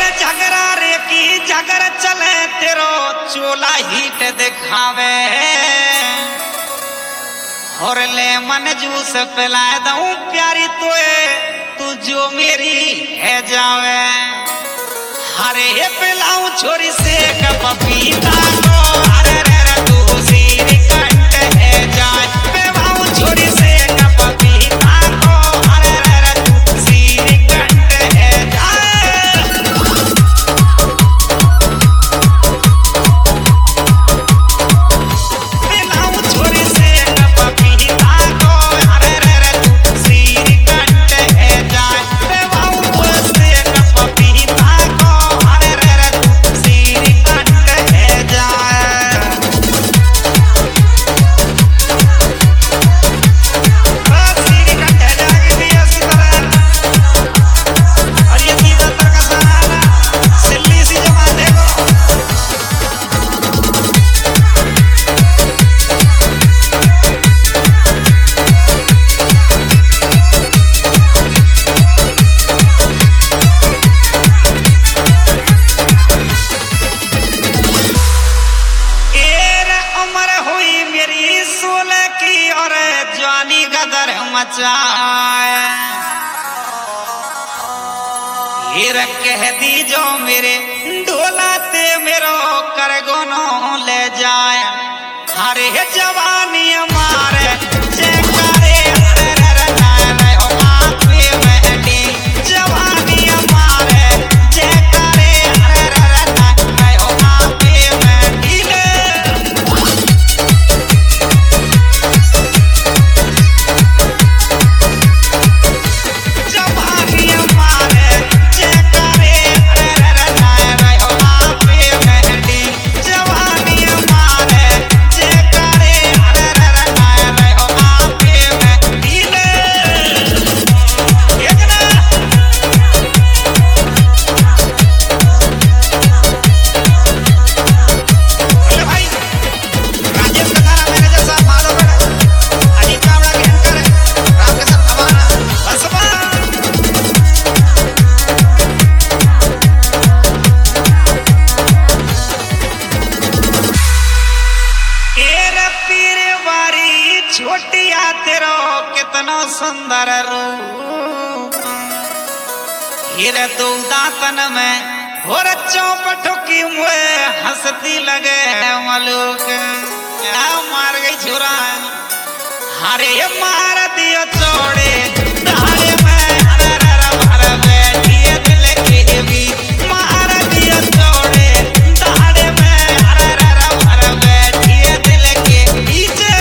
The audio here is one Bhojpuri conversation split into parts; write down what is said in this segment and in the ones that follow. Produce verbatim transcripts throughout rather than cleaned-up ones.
झगड़ा रे की झगड़ चले तेरो चोला हीट दिखावे और ले मन जूस पिला दूं प्यारी तोए तू जो मेरी है जावे हरे पिलाऊं छोरी से कप पीता को अरे रे तू सीरी कंट है जाए पिलाऊं छोरी से कप पीता को अरे रे तू सीरी कंट है जाए पिलाऊं छोरी से कप पीता को अरे रे तू सीरी कंट है जाए पिलाऊं छोरी से कप पीता को अरे रे तू सीरी कंट है जाए सीरी कंट है जाए भी इसी तरह और ये सीधा तक का सहारा सिल्ली सी जमा देखो एरे उम्र हुई मेरी सोलह की और जवानी गदर मचाए हीर कह दी जो मेरे ढोलाते मेरो कर गोनो ले जाए हरे जवानी मारे जयकारे हरे रे नाय रे ओ आपे मेहंदी जवानी मारे जयकारे हरे रे नाय रे ओ आपे मेहंदी ले जवानी मारे जयकारे हरे रे नाय रे ओ आपे मेहंदी जवानी मारे जयकारे हरे रे नाय रे ओ आपे मेहंदी ले एक ना बोले भाई राजेश कथारा मेरे जैसा माधव गढ़ अजीत चावड़ा के एंकर रामकिशन अवाना बसवा एरे पीरे वारी छोटिया तेरो कितना सुंदर रूप हीरे दो दातन में और चौपट की मुए हंसती लगे मलूक क्या मार गई छुरा हरे मार दियो चौड़े दाढ़े में हरे रे भर बैठिए दिल के भी मार दियो चौड़े दाढ़े में हरे रे भर बैठिए दिल के पीछे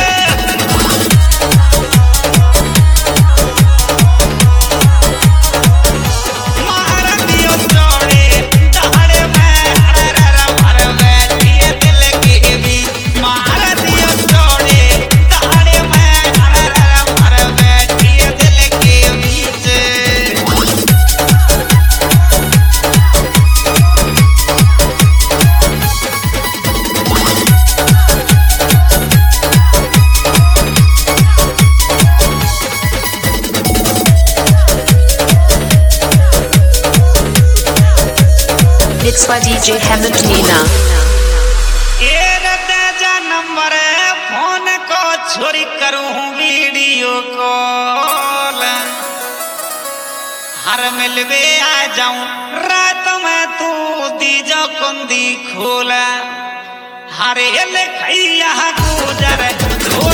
मार दियो चौड़े दाढ़े में हरे रे भर बैठिए दिल के भी मार दियो चौड़े दाढ़े में हरे रे भर बैठिए दिल के पीछे Mixed by D J Hemant Nina. एरे तेजा नंबर फोन को छोरी करूं वीडियो कॉल हर मिलवे आ जाऊं रात में तू दीजो कुंदी खोल हरे ले खैया गुजर